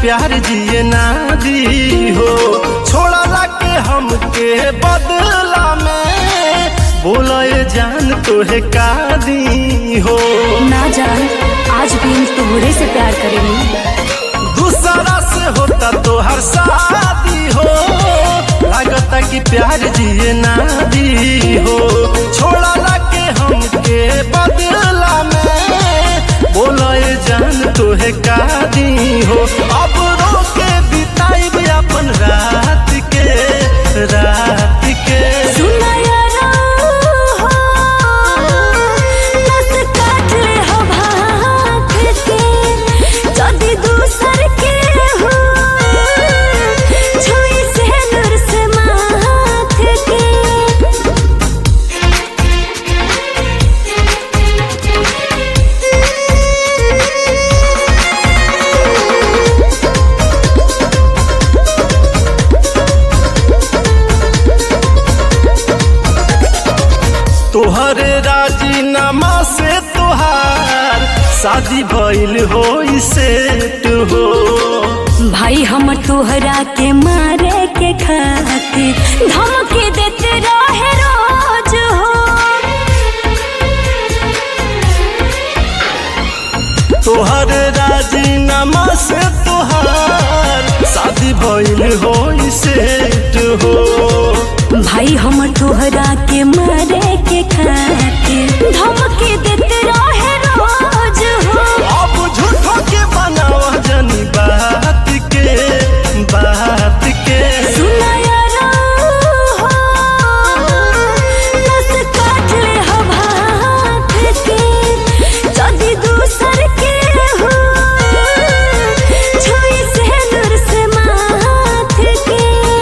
प्यार जिए ना दी हो। छोड़ा के हमके बदला में बोले जान तोहे का दी हो। ना जान आज भी हम तोहरे से प्यार करेंगे। दूसरा से होता तो हर शादी हो। लागता कि प्यार जिए ना दी हो। छोड़ा के हमके बदला में बोले जान तोहे का दी हो। अब रो के बिताइब अपन रात के सुना यारा हो, नस काट ले हो भाग के, जदी दूसर के हो, छुई से नूर से माथ के। तोहरे राजीनामा से तोहार शादी भइल हो सेट हो। भाई हम तोहरा के मारे के खातिर धमकी देते रहे रोज हो। तोहरे राजीनामा से तोहार शादी भइल हो सेट हो। भाई हम तोहरा के मारे के खातिर धमकी देते रहे रोज हो। अब झूठो के बनावा जनी बात के सुना यारा हो, नस काट ले हो भाग के, जदी दूसर के हो, छुई से नूर से माथ के।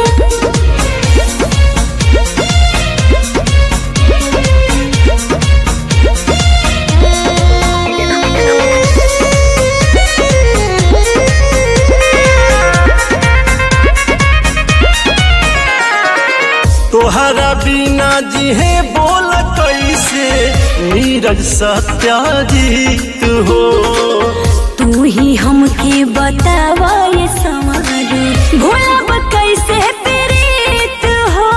तोहरा बिना जिहे बोल कैसे नीरज सत्याजीत हो। तू ही हमके बतावा ये समारू, भूलब कैसे प्रीत हो।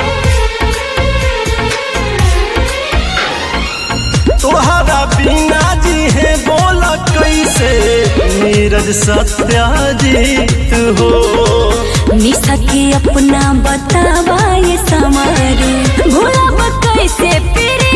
तोहरा बिना जिहे बोल कैसे नीरज सत्याजीत हो। निशा के अपना बतावा ये समारू, भूलब कैसे प्रीत